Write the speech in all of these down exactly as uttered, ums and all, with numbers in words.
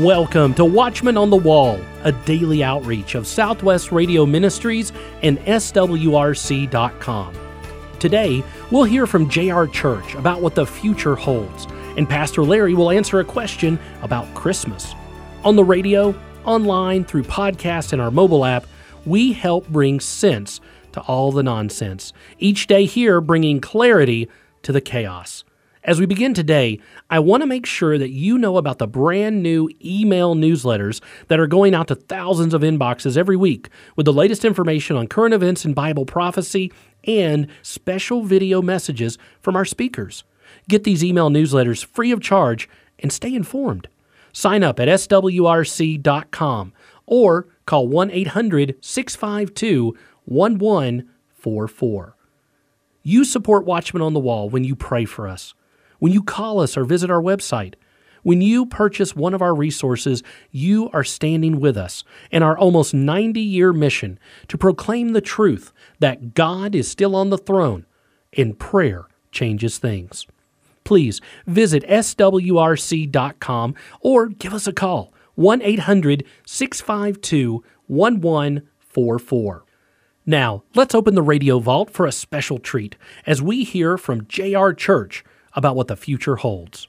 Welcome to Watchman on the Wall, a daily outreach of Southwest Radio Ministries and S W R C dot com. Today, we'll hear from J R Church about what the future holds, and Pastor Larry will answer a question about Christmas. On the radio, online, through podcasts, and our mobile app, we help bring sense to all the nonsense, each day here bringing clarity to the chaos. As we begin today, I want to make sure that you know about the brand new email newsletters that are going out to thousands of inboxes every week with the latest information on current events and Bible prophecy and special video messages from our speakers. Get these email newsletters free of charge and stay informed. Sign up at S W R C dot com or call one eight hundred, six five two, one one four four. You support Watchmen on the Wall when you pray for us, when you call us or visit our website. When you purchase one of our resources, you are standing with us in our almost ninety-year mission to proclaim the truth that God is still on the throne and prayer changes things. Please visit S W R C dot com or give us a call, one eight hundred, six five two, one one four four. Now, let's open the radio vault for a special treat as we hear from J R Church about what the future holds.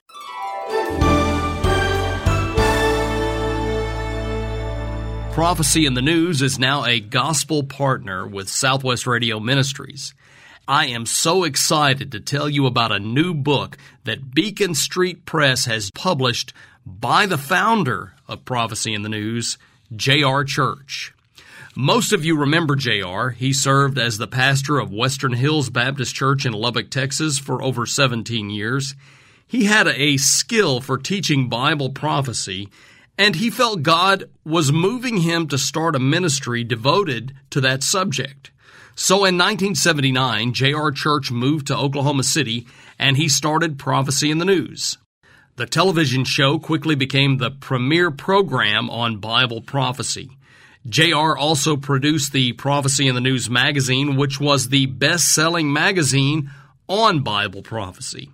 Prophecy in the News is now a gospel partner with Southwest Radio Ministries. I am so excited to tell you about a new book that Beacon Street Press has published by the founder of Prophecy in the News, J R Church. Most of you remember J R. He served as the pastor of Western Hills Baptist Church in Lubbock, Texas for over seventeen years. He had a skill for teaching Bible prophecy, and he felt God was moving him to start a ministry devoted to that subject. So in nineteen seventy-nine, J R Church moved to Oklahoma City, and he started Prophecy in the News. The television show quickly became the premier program on Bible prophecy. J R also produced the Prophecy in the News magazine, which was the best-selling magazine on Bible prophecy.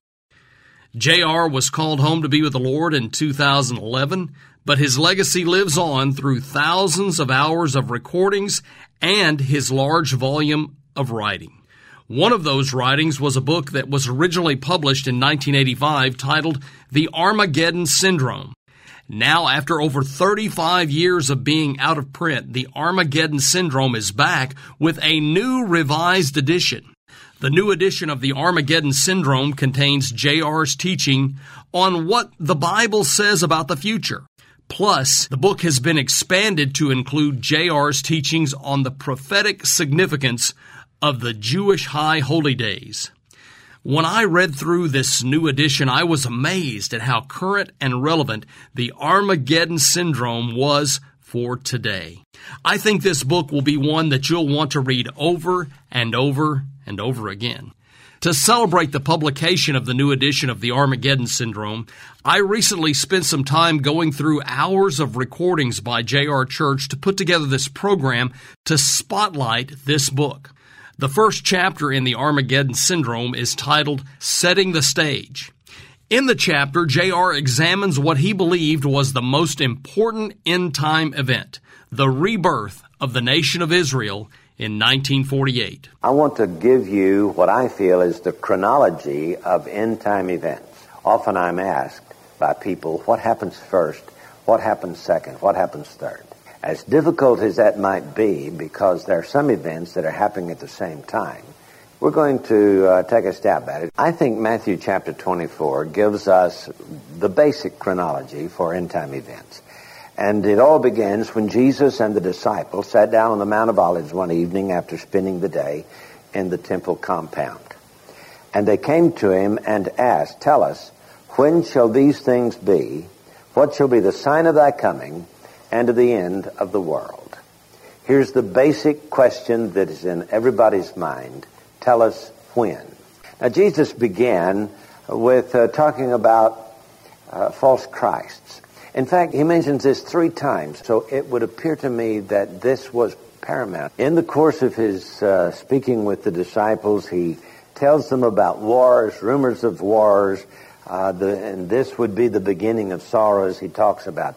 J R was called home to be with the Lord in two thousand eleven, but his legacy lives on through thousands of hours of recordings and his large volume of writing. One of those writings was a book that was originally published in nineteen eighty-five titled The Armageddon Syndrome. Now, after over thirty-five years of being out of print, The Armageddon Syndrome is back with a new revised edition. The new edition of The Armageddon Syndrome contains J R's teaching on what the Bible says about the future. Plus, the book has been expanded to include J R's teachings on the prophetic significance of the Jewish High Holy Days. When I read through this new edition, I was amazed at how current and relevant the Armageddon Syndrome was for today. I think this book will be one that you'll want to read over and over and over again. To celebrate the publication of the new edition of the Armageddon Syndrome, I recently spent some time going through hours of recordings by J R Church to put together this program to spotlight this book. The first chapter in the Armageddon Syndrome is titled Setting the Stage. In the chapter, J R examines what he believed was the most important end-time event, the rebirth of the nation of Israel in nineteen forty-eight. I want to give you what I feel is the chronology of end-time events. Often I'm asked by people, what happens first, what happens second, what happens third? As difficult as that might be, because there are some events that are happening at the same time, we're going to uh, take a stab at it. I think Matthew chapter twenty-four gives us the basic chronology for end-time events. And it all begins when Jesus and the disciples sat down on the Mount of Olives one evening after spending the day in the temple compound. And they came to him and asked, "Tell us, when shall these things be? What shall be the sign of thy coming and of the end of the world?" Here's the basic question that is in everybody's mind. Tell us when. Now, Jesus began with uh, talking about uh, false Christs. In fact, he mentions this three times, so it would appear to me that this was paramount. In the course of his uh, speaking with the disciples, he tells them about wars, rumors of wars, uh, the, and this would be the beginning of sorrows. He talks about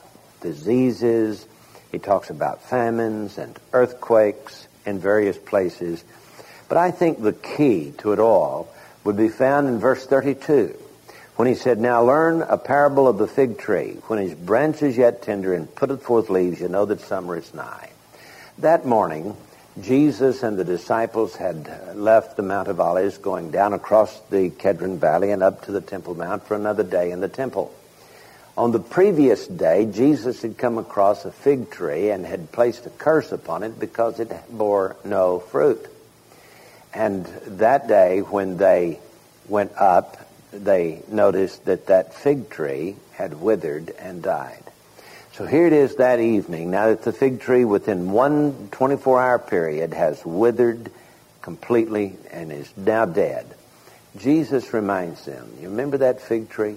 diseases. He talks about famines and earthquakes in various places. But I think the key to it all would be found in verse thirty-two, when he said, "Now learn a parable of the fig tree. When his branch is yet tender and putteth forth leaves, you know that summer is nigh." That morning, Jesus and the disciples had left the Mount of Olives, going down across the Kedron Valley and up to the Temple Mount for another day in the temple. On the previous day, Jesus had come across a fig tree and had placed a curse upon it because it bore no fruit. And that day, when they went up, they noticed that that fig tree had withered and died. So here it is that evening, now that the fig tree within one twenty-four hour period has withered completely and is now dead. Jesus reminds them, you remember that fig tree?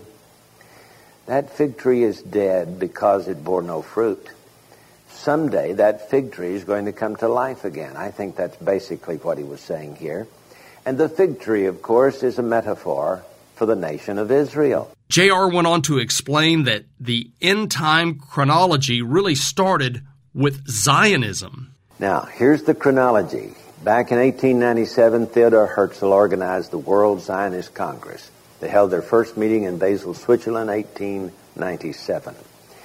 That fig tree is dead because it bore no fruit. Someday that fig tree is going to come to life again. I think that's basically what he was saying here. And the fig tree, of course, is a metaphor for the nation of Israel. J R went on to explain that the end-time chronology really started with Zionism. Now, here's the chronology. Back in eighteen ninety-seven, Theodor Herzl organized the World Zionist Congress. They held their first meeting in Basel, Switzerland, eighteen ninety-seven.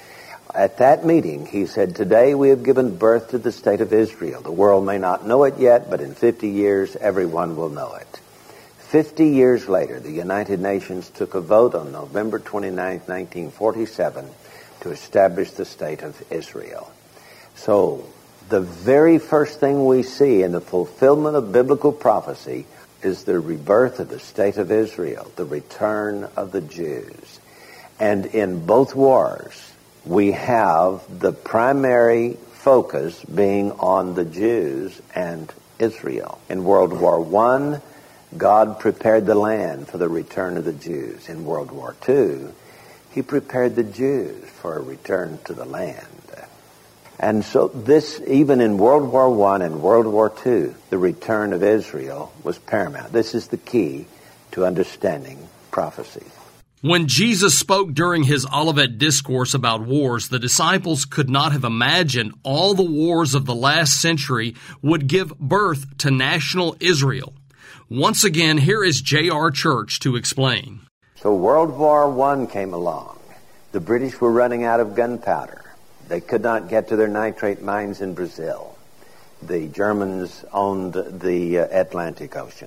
At that meeting, he said, "Today we have given birth to the state of Israel. The world may not know it yet, but in fifty years, everyone will know it." Fifty years later, the United Nations took a vote on November twenty-ninth, nineteen forty-seven, to establish the state of Israel. So, the very first thing we see in the fulfillment of biblical prophecy is the rebirth of the state of Israel, the return of the Jews. And in both wars, we have the primary focus being on the Jews and Israel. In World War One, God prepared the land for the return of the Jews. In World War Two, he prepared the Jews for a return to the land. And so this, even in World War One and World War Two, the return of Israel was paramount. This is the key to understanding prophecy. When Jesus spoke during his Olivet Discourse about wars, the disciples could not have imagined all the wars of the last century would give birth to national Israel. Once again, here is J R Church to explain. So World War One came along. The British were running out of gunpowder. They could not get to their nitrate mines in Brazil. The Germans owned the uh, Atlantic Ocean.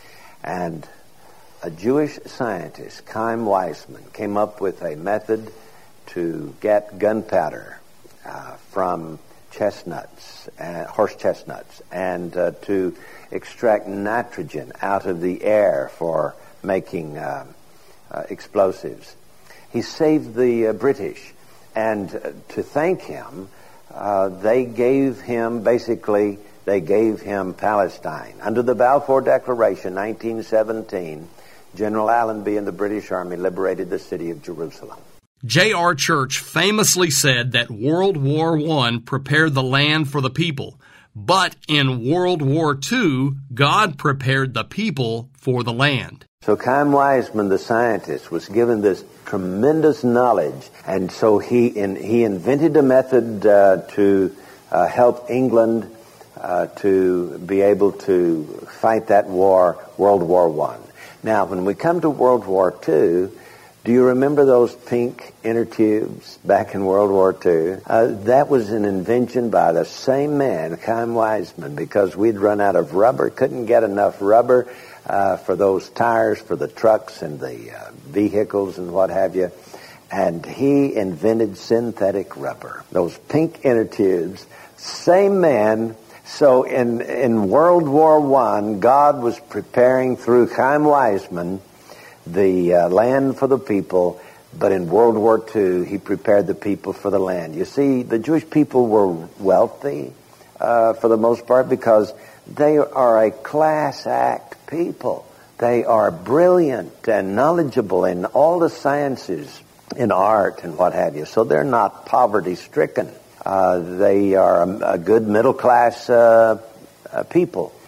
And a Jewish scientist, Chaim Weizmann, came up with a method to get gunpowder uh, from chestnuts, uh, horse chestnuts, and uh, to extract nitrogen out of the air for making uh, uh, explosives. He saved the uh, British, and uh, to thank him, uh, they gave him, basically, they gave him Palestine. Under the Balfour Declaration, nineteen seventeen, General Allenby and the British Army liberated the city of Jerusalem. J R Church famously said that World War One prepared the land for the people. But in World War Two, God prepared the people for the land. So Chaim Weizmann, the scientist, was given this tremendous knowledge, and so he in, he invented a method uh, to uh, help England uh, to be able to fight that war, World War One. Now, when we come to World War Two, do you remember those pink inner tubes back in World War Two? Uh, that was an invention by the same man, Chaim Weizmann, because we'd run out of rubber, couldn't get enough rubber uh, for those tires for the trucks and the uh, vehicles and what have you. And he invented synthetic rubber, those pink inner tubes. Same man. So in, in World War One, God was preparing through Chaim Weizmann the uh, land for the people, but in World War Two, he prepared the people for the land. You see, the Jewish people were wealthy uh, for the most part because they are a class act people. They are brilliant and knowledgeable in all the sciences, in art and what have you, so they're not poverty-stricken. Uh, they are a, a good middle-class uh, uh, people.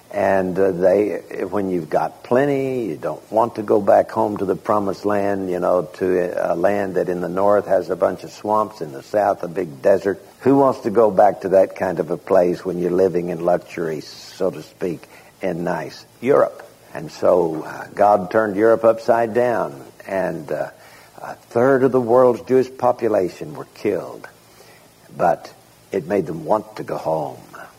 And uh, they, when you've got plenty, you don't want to go back home to the promised land, you know, to a land that in the north has a bunch of swamps, in the south a big desert. Who wants to go back to that kind of a place when you're living in luxury, so to speak, in nice Europe? And so uh, God turned Europe upside down, and uh, a third of the world's Jewish population were killed. But it made them want to go home.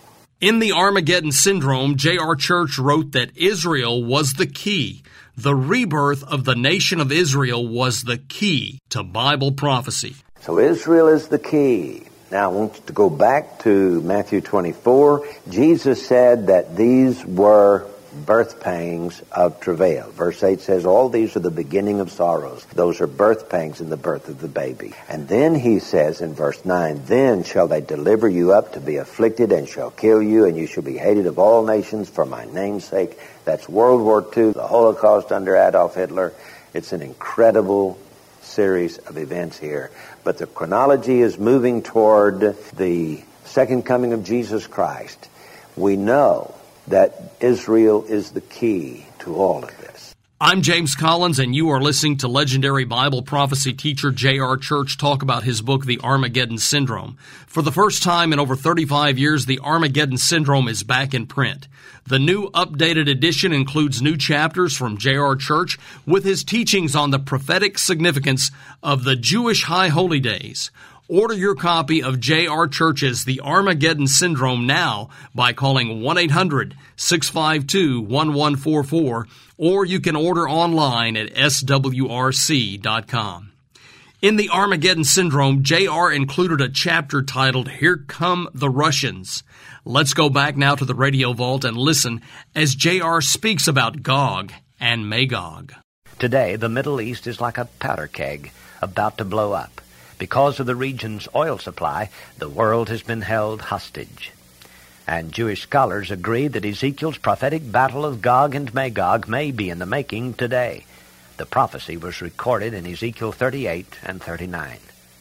In the Armageddon Syndrome, J R. Church wrote that Israel was the key. The rebirth of the nation of Israel was the key to Bible prophecy. So Israel is the key. Now I want you to go back to Matthew twenty-four. Jesus said that these were birth pangs of travail. Verse eight says, all these are the beginning of sorrows. Those are birth pangs in the birth of the baby. And then he says in verse nine, then shall they deliver you up to be afflicted and shall kill you, and you shall be hated of all nations for my name's sake. That's World War Two, the Holocaust under Adolf Hitler. It's an incredible series of events here. But the chronology is moving toward the second coming of Jesus Christ. We know that Israel is the key to all of this. I'm James Collins, and you are listening to legendary Bible prophecy teacher J R. Church talk about his book, The Armageddon Syndrome. For the first time in over thirty-five years, The Armageddon Syndrome is back in print. The new updated edition includes new chapters from J R. Church with his teachings on the prophetic significance of the Jewish High Holy Days. Order your copy of J R. Church's The Armageddon Syndrome now by calling one eight hundred, six five two, one one four four, or you can order online at S W R C dot com. In The Armageddon Syndrome, J R included a chapter titled, Here Come the Russians. Let's go back now to the radio vault and listen as J R speaks about Gog and Magog. Today, the Middle East is like a powder keg about to blow up. Because of the region's oil supply, the world has been held hostage. And Jewish scholars agree that Ezekiel's prophetic battle of Gog and Magog may be in the making today. The prophecy was recorded in Ezekiel thirty-eight and thirty-nine.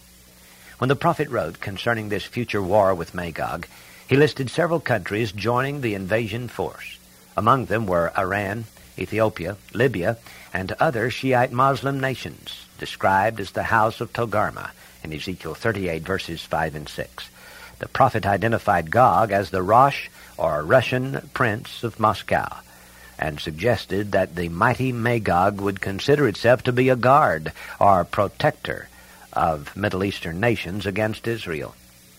When the prophet wrote concerning this future war with Magog, he listed several countries joining the invasion force. Among them were Iran, Ethiopia, Libya, and other Shiite Muslim nations, described as the house of Togarmah in Ezekiel thirty-eight, verses five and six. The prophet identified Gog as the Rosh, or Russian prince of Moscow, and suggested that the mighty Magog would consider itself to be a guard, or protector, of Middle Eastern nations against Israel.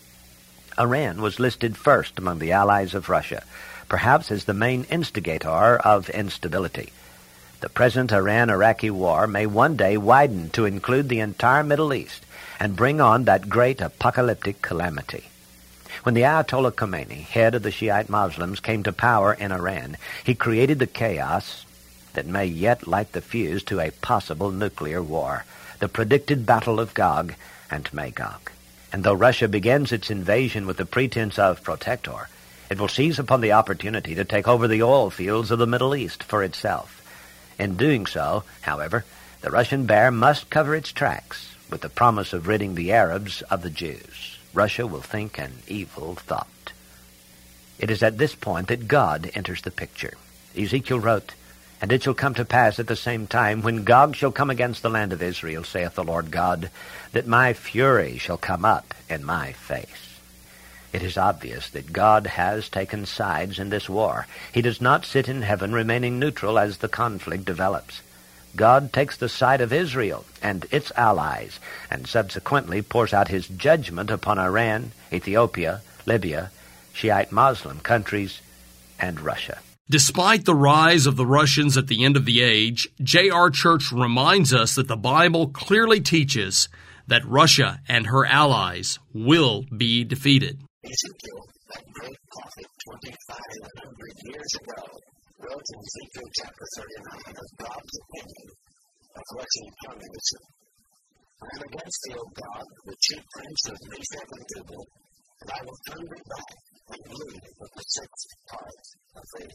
Iran was listed first among the allies of Russia, perhaps as the main instigator of instability. The present Iran-Iraqi war may one day widen to include the entire Middle East and bring on that great apocalyptic calamity. When the Ayatollah Khomeini, head of the Shiite Muslims, came to power in Iran, he created the chaos that may yet light the fuse to a possible nuclear war, the predicted battle of Gog and Magog. And though Russia begins its invasion with the pretense of protector, it will seize upon the opportunity to take over the oil fields of the Middle East for itself. In doing so, however, the Russian bear must cover its tracks with the promise of ridding the Arabs of the Jews. Russia will think an evil thought. It is at this point that God enters the picture. Ezekiel wrote, And it shall come to pass at the same time, when Gog shall come against the land of Israel, saith the Lord God, that my fury shall come up in my face. It is obvious that God has taken sides in this war. He does not sit in heaven remaining neutral as the conflict develops. God takes the side of Israel and its allies, and subsequently pours out his judgment upon Iran, Ethiopia, Libya, Shiite Muslim countries, and Russia. Despite the rise of the Russians at the end of the age, J R. Church reminds us that the Bible clearly teaches that Russia and her allies will be defeated. Ezekiel, that great prophet twenty-five hundred years ago, wrote in Ezekiel chapter thirty-nine of God's opinion of Russian communism. I am against thee, O God, the chief prince of Meshach and Tubal, and I will turn thee back and leave with the sixth part of thee.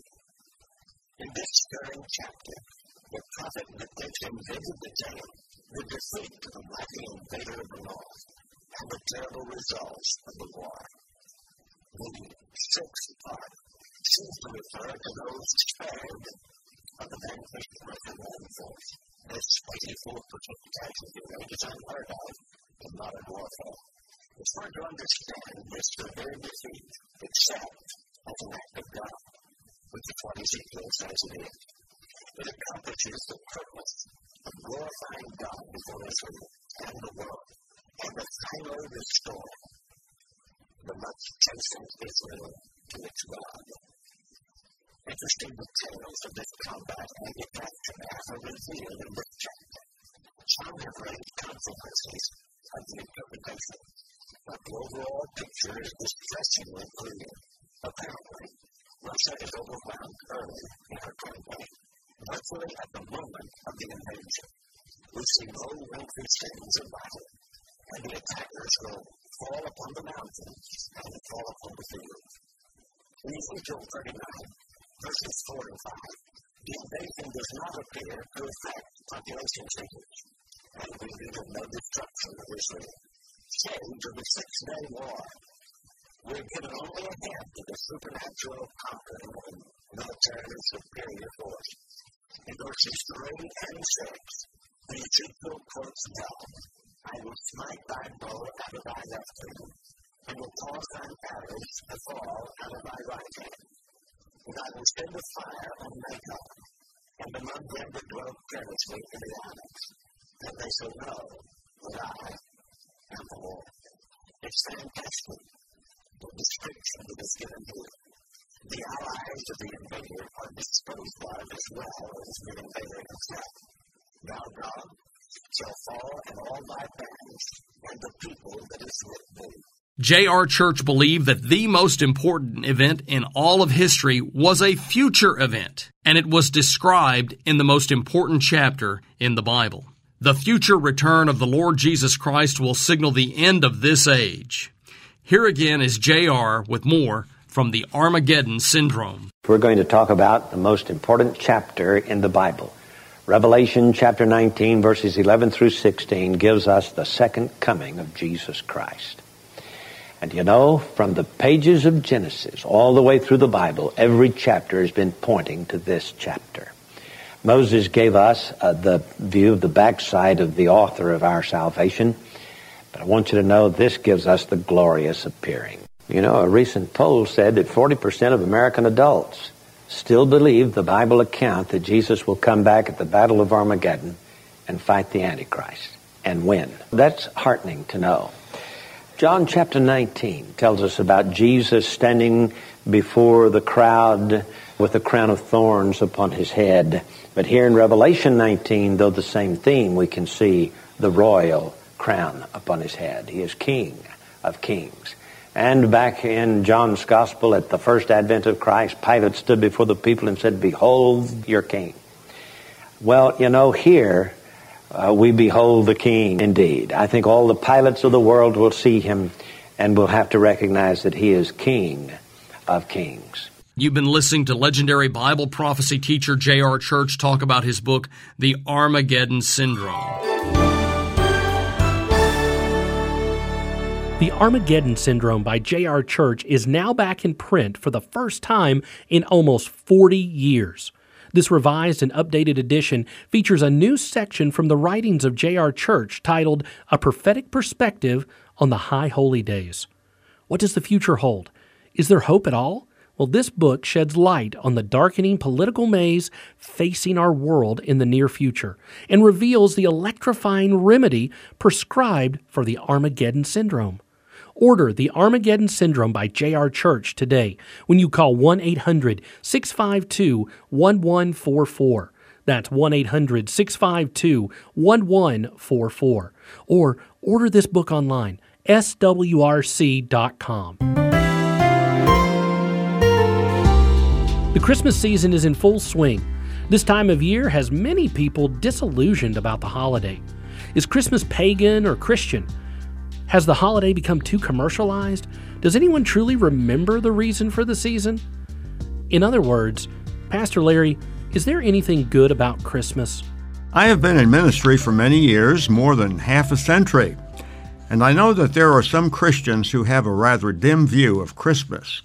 In this stirring chapter, the prophet depicts in vivid detail the defeat of the mighty invader of the north and the terrible results of the war. The sixth part seems to refer to those spared of the vanquished Russian land force. This eighty-four percent casualty rate is unheard of in modern warfare. It's hard to understand this severe defeat except as an act of God, which is what Ezekiel says it is. It accomplishes the purpose of glorifying God before Israel and the world, and to finally restore the much chastened Israel to its God. Interesting details of this combat and its aftermath are revealed in this chapter. Some have raised controversies of the interpretation, but the overall picture is distressingly clear. Apparently, Russia is overwhelmed early in her campaign, virtually at the moment of the invasion. We see no lengthy scenes of battle, and the attackers will fall upon the mountains and fall upon the field. In Ezekiel thirty-nine, verses four and five, the invasion does not appear to affect population figures, and we read of no destruction of Israel. Stage of the Six-Day War, we're given only a hint of the supernatural conquering of a militarily superior force. In verses three and six, the Ezekiel quotes God, I will smite thy bow out of thy left hand, and will cause thine arrows to fall out of thy right hand. And I will send a fire on Magog, and among them that dwell carelessly in the islands, and they shall know that I am the Lord. It's fantastic, the description that is given here. The allies of the invader are disposed of as well as the invader himself. Thou, God, shall fall in all thy bands, and the people that is with thee. J R. Church believed that the most important event in all of history was a future event, and it was described in the most important chapter in the Bible. The future return of the Lord Jesus Christ will signal the end of this age. Here again is J R with more from the Armageddon Syndrome. We're going to talk about the most important chapter in the Bible. Revelation chapter nineteen, verses eleven through sixteen, gives us the second coming of Jesus Christ. And you know, from the pages of Genesis all the way through the Bible, every chapter has been pointing to this chapter. Moses gave us uh, the view of the backside of the author of our salvation, but I want you to know this gives us the glorious appearing. You know, a recent poll said that forty percent of American adults still believe the Bible account that Jesus will come back at the Battle of Armageddon and fight the Antichrist and win. That's heartening to know. John chapter nineteen tells us about Jesus standing before the crowd with a crown of thorns upon his head. But here in Revelation nineteen, though the same theme, we can see the royal crown upon his head. He is King of Kings. And back in John's Gospel at the first advent of Christ, Pilate stood before the people and said, Behold your King. Well, you know, here uh, we behold the King indeed. I think all the Pilates of the world will see him and will have to recognize that he is King of Kings. You've been listening to legendary Bible prophecy teacher J R. Church talk about his book, The Armageddon Syndrome. The Armageddon Syndrome by J R. Church is now back in print for the first time in almost forty years. This revised and updated edition features a new section from the writings of J R. Church titled A Prophetic Perspective on the High Holy Days. What does the future hold? Is there hope at all? Well, this book sheds light on the darkening political maze facing our world in the near future and reveals the electrifying remedy prescribed for the Armageddon Syndrome. Order The Armageddon Syndrome by J R. Church today when you call one eight hundred six five two one one four four. That's one eight hundred six five two one one four four. Or order this book online, S W R C dot com. The Christmas season is in full swing. This time of year has many people disillusioned about the holiday. Is Christmas pagan or Christian? Has the holiday become too commercialized? Does anyone truly remember the reason for the season? In other words, Pastor Larry, is there anything good about Christmas? I have been in ministry for many years, more than half a century, and I know that there are some Christians who have a rather dim view of Christmas.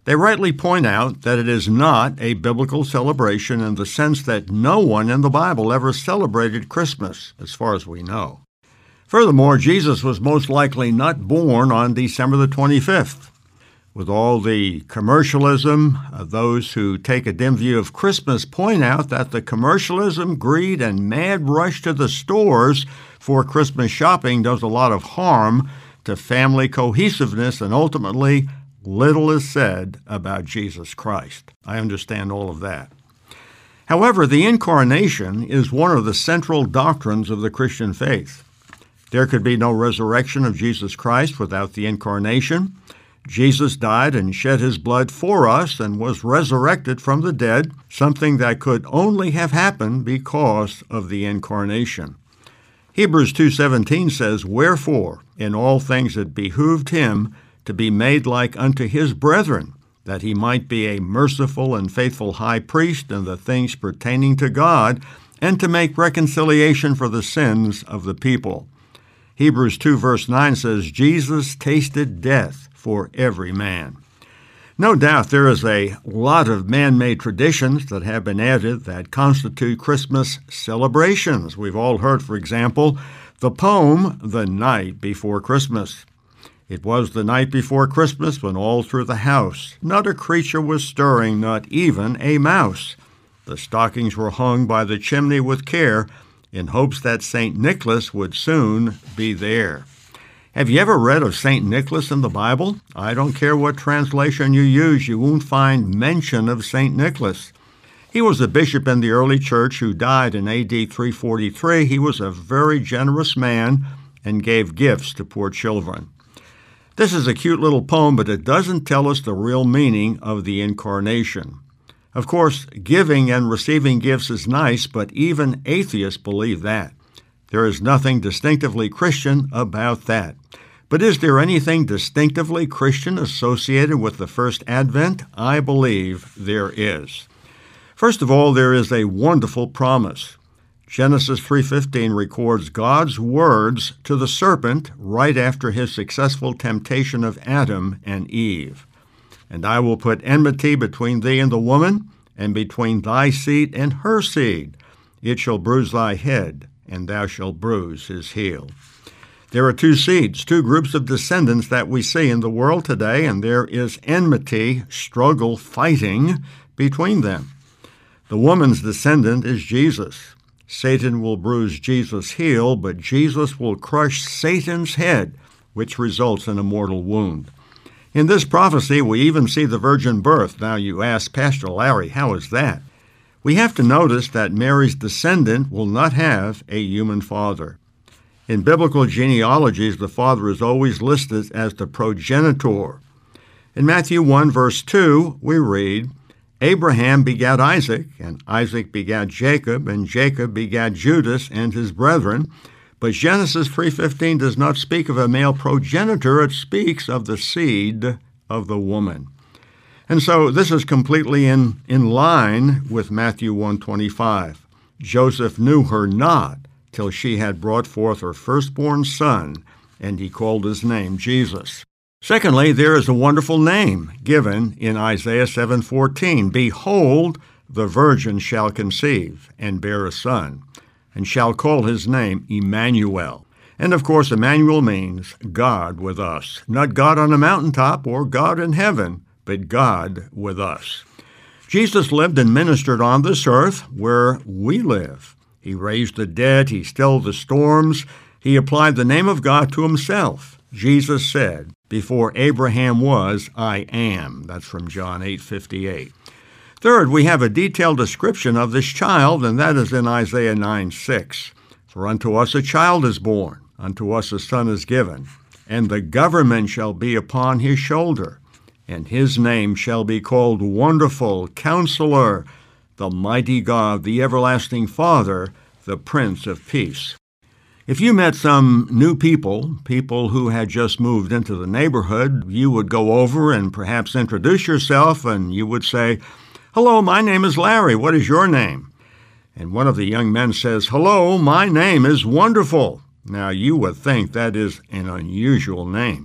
They rightly point out that it is not a biblical celebration in the sense that no one in the Bible ever celebrated Christmas, as far as we know. Furthermore, Jesus was most likely not born on December the twenty-fifth. With all the commercialism, uh, those who take a dim view of Christmas point out that the commercialism, greed, and mad rush to the stores for Christmas shopping does a lot of harm to family cohesiveness, and ultimately, little is said about Jesus Christ. I understand all of that. However, the Incarnation is one of the central doctrines of the Christian faith. There could be no resurrection of Jesus Christ without the Incarnation. Jesus died and shed his blood for us and was resurrected from the dead, something that could only have happened because of the Incarnation. Hebrews two seventeen says, "Wherefore, in all things it behooved him to be made like unto his brethren, that he might be a merciful and faithful high priest in the things pertaining to God, and to make reconciliation for the sins of the people." Hebrews two verse nine says, "Jesus tasted death for every man." No doubt there is a lot of man-made traditions that have been added that constitute Christmas celebrations. We've all heard, for example, the poem, "The Night Before Christmas." It was the night before Christmas when all through the house not a creature was stirring, not even a mouse. The stockings were hung by the chimney with care in hopes that Saint Nicholas would soon be there. Have you ever read of Saint Nicholas in the Bible? I don't care what translation you use, you won't find mention of Saint Nicholas. He was a bishop in the early church who died in A D three forty-three. He was a very generous man and gave gifts to poor children. This is a cute little poem, but it doesn't tell us the real meaning of the Incarnation. Of course, giving and receiving gifts is nice, but even atheists believe that. There is nothing distinctively Christian about that. But is there anything distinctively Christian associated with the first Advent? I believe there is. First of all, there is a wonderful promise. Genesis three fifteen records God's words to the serpent right after his successful temptation of Adam and Eve. "And I will put enmity between thee and the woman, and between thy seed and her seed. It shall bruise thy head, and thou shalt bruise his heel." There are two seeds, two groups of descendants that we see in the world today, and there is enmity, struggle, fighting between them. The woman's descendant is Jesus. Satan will bruise Jesus' heel, but Jesus will crush Satan's head, which results in a mortal wound. In this prophecy, we even see the virgin birth. Now you ask, Pastor Larry, how is that? We have to notice that Mary's descendant will not have a human father. In biblical genealogies, the father is always listed as the progenitor. In Matthew one, verse two, we read, "Abraham begat Isaac, and Isaac begat Jacob, and Jacob begat Judas and his brethren." But Genesis three fifteen does not speak of a male progenitor, it speaks of the seed of the woman. And so this is completely in, in line with Matthew one twenty-five. "Joseph knew her not till she had brought forth her firstborn son, and he called his name Jesus." Secondly, there is a wonderful name given in Isaiah seven fourteen. "Behold, the virgin shall conceive and bear a son, and shall call his name Emmanuel." And of course, Emmanuel means God with us. Not God on a mountaintop or God in heaven, but God with us. Jesus lived and ministered on this earth where we live. He raised the dead, he stilled the storms, he applied the name of God to himself. Jesus said, "Before Abraham was, I am." That's from John eight fifty-eight. Third, we have a detailed description of this child, and that is in Isaiah nine six. "For unto us a child is born, unto us a son is given, and the government shall be upon his shoulder, and his name shall be called Wonderful, Counselor, the Mighty God, the Everlasting Father, the Prince of Peace." If you met some new people, people who had just moved into the neighborhood, you would go over and perhaps introduce yourself, and you would say, "Hello, my name is Larry. What is your name?" And one of the young men says, "Hello, my name is Wonderful." Now, you would think that is an unusual name.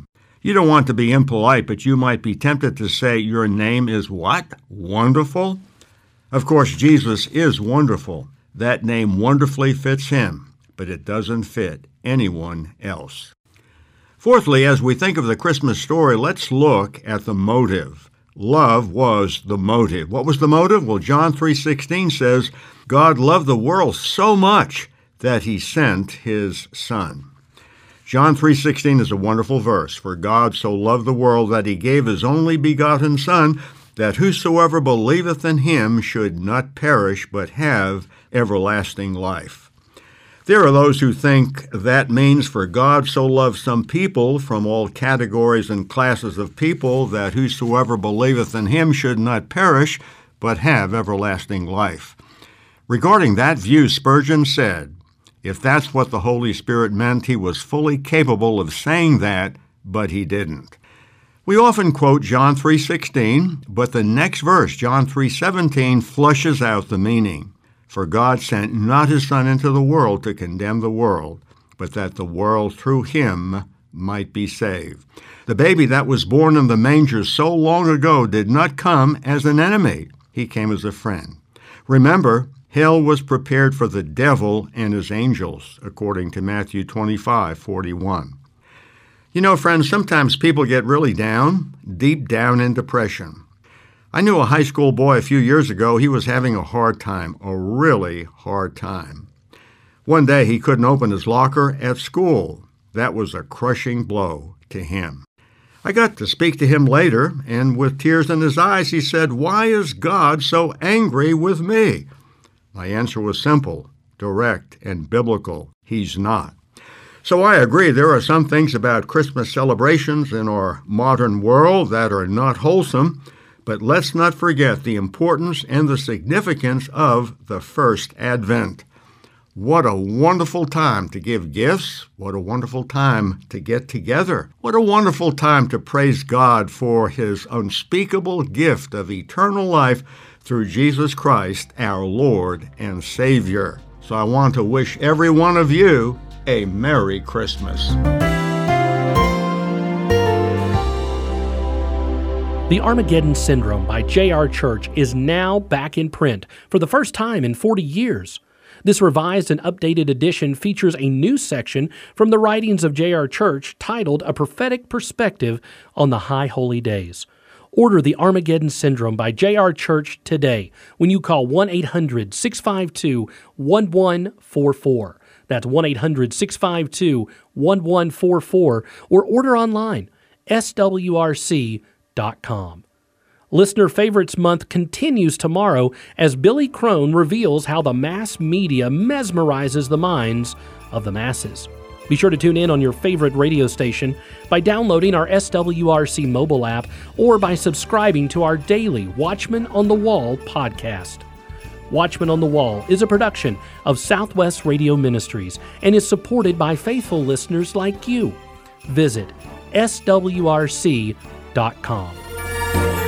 You don't want to be impolite, but you might be tempted to say, your name is what? Wonderful? Of course, Jesus is wonderful. That name wonderfully fits him, but it doesn't fit anyone else. Fourthly, as we think of the Christmas story, let's look at the motive. Love was the motive. What was the motive? Well, John three sixteen says, God loved the world so much that he sent his Son. John three sixteen is a wonderful verse. For God so loved the world that he gave his only begotten Son, that whosoever believeth in him should not perish, but have everlasting life. There are those who think that means for God so loved some people from all categories and classes of people, that whosoever believeth in him should not perish, but have everlasting life. Regarding that view, Spurgeon said, if that's what the Holy Spirit meant, he was fully capable of saying that, but he didn't. We often quote John three sixteen, but the next verse, John three seventeen, flushes out the meaning. For God sent not his Son into the world to condemn the world, but that the world through him might be saved. The baby that was born in the manger so long ago did not come as an enemy. He came as a friend. Remember, hell was prepared for the devil and his angels, according to Matthew twenty-five forty-one. You know, friends, sometimes people get really down, deep down in depression. I knew a high school boy a few years ago. He was having a hard time, a really hard time. One day he couldn't open his locker at school. That was a crushing blow to him. I got to speak to him later, and with tears in his eyes, he said, "Why is God so angry with me?" My answer was simple, direct, and biblical. He's not. So I agree, there are some things about Christmas celebrations in our modern world that are not wholesome, but let's not forget the importance and the significance of the first Advent. What a wonderful time to give gifts. What a wonderful time to get together. What a wonderful time to praise God for his unspeakable gift of eternal life through Jesus Christ, our Lord and Savior. So I want to wish every one of you a Merry Christmas. The Armageddon Syndrome by J R Church is now back in print for the first time in forty years. This revised and updated edition features a new section from the writings of J R Church titled A Prophetic Perspective on the High Holy Days. Order The Armageddon Syndrome by J R Church today when you call one eight hundred six five two one one four four. That's one eight hundred six five two one one four four, or order online, S W R C dot com. Listener Favorites Month continues tomorrow as Billy Crone reveals how the mass media mesmerizes the minds of the masses. Be sure to tune in on your favorite radio station by downloading our S W R C mobile app or by subscribing to our daily Watchman on the Wall podcast. Watchman on the Wall is a production of Southwest Radio Ministries and is supported by faithful listeners like you. Visit S W R C dot com.